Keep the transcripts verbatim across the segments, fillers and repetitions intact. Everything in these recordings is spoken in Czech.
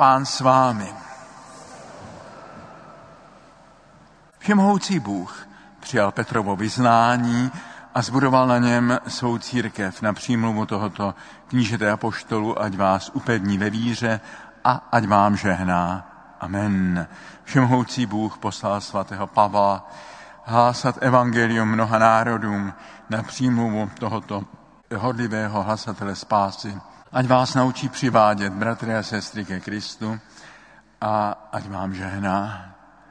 Pán s vámi. Všemohoucí Bůh přijal Petrovo vyznání a zbudoval na něm svou církev na přímluvu tohoto knížete apoštolu, ať vás upevní ve víře a ať vám žehná. Amen. Všemohoucí Bůh poslal svatého Pavla hlásat evangelium mnoha národům na přímluvu tohoto hodlivého hlasatele spásy. Ať vás naučí přivádět, bratry a sestry, ke Kristu a ať vám žehná.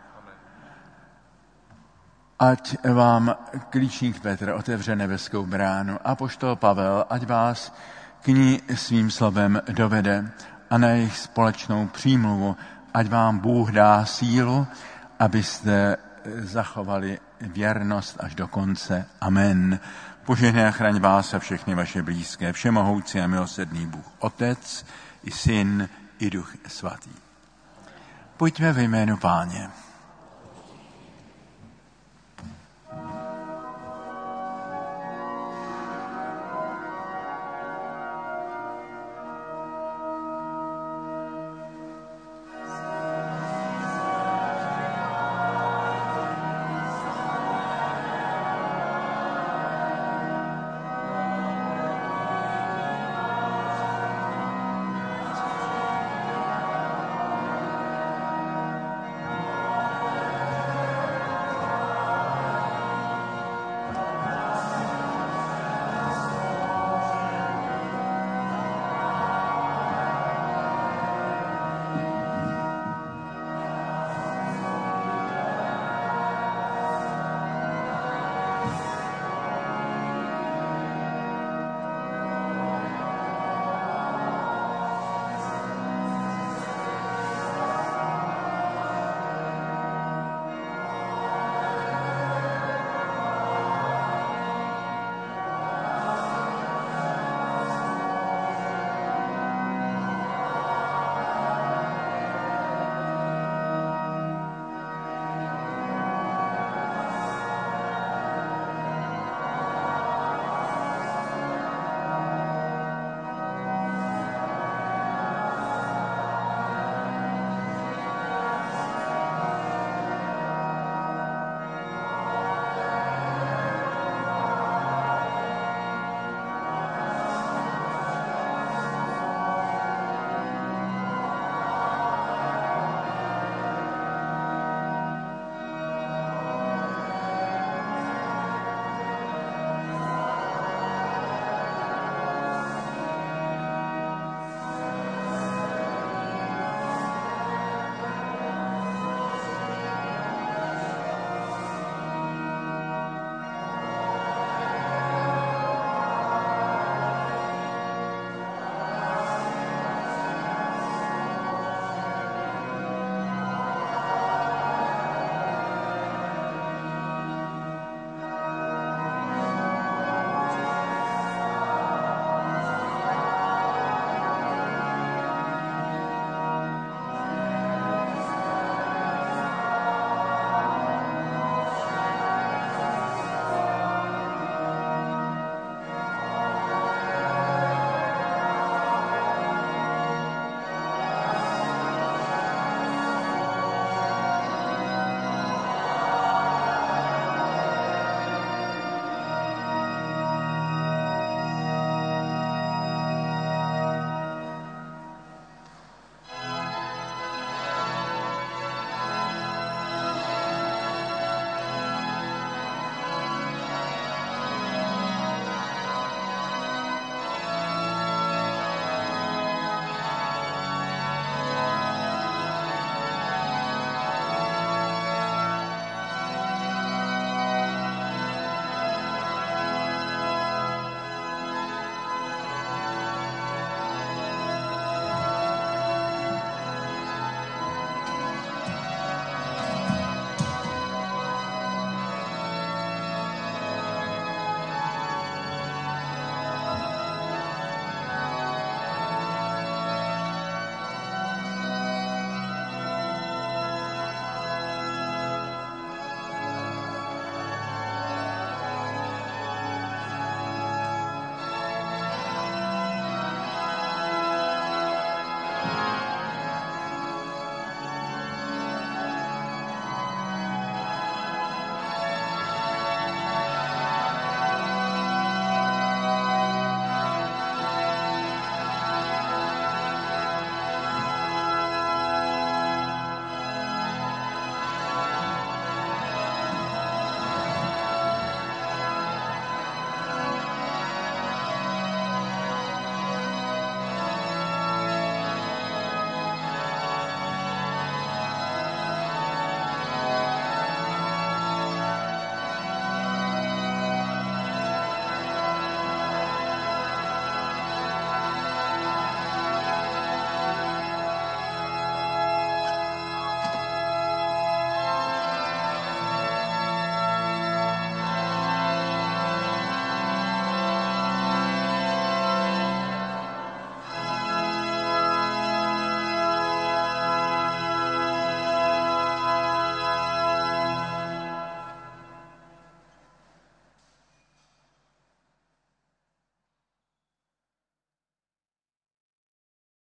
Ať vám klíčník Petr otevře nebeskou bránu. Apoštol Pavel, ať vás k ní svým slovem dovede a na jejich společnou přímluvu, ať vám Bůh dá sílu, abyste zachovali věrnost až do konce. Amen. Požehnej a chraň vás a všechny vaše blízké, všemohoucí a milosrdný Bůh, Otec i Syn i Duch Svatý. Pojďme ve jménu Páně.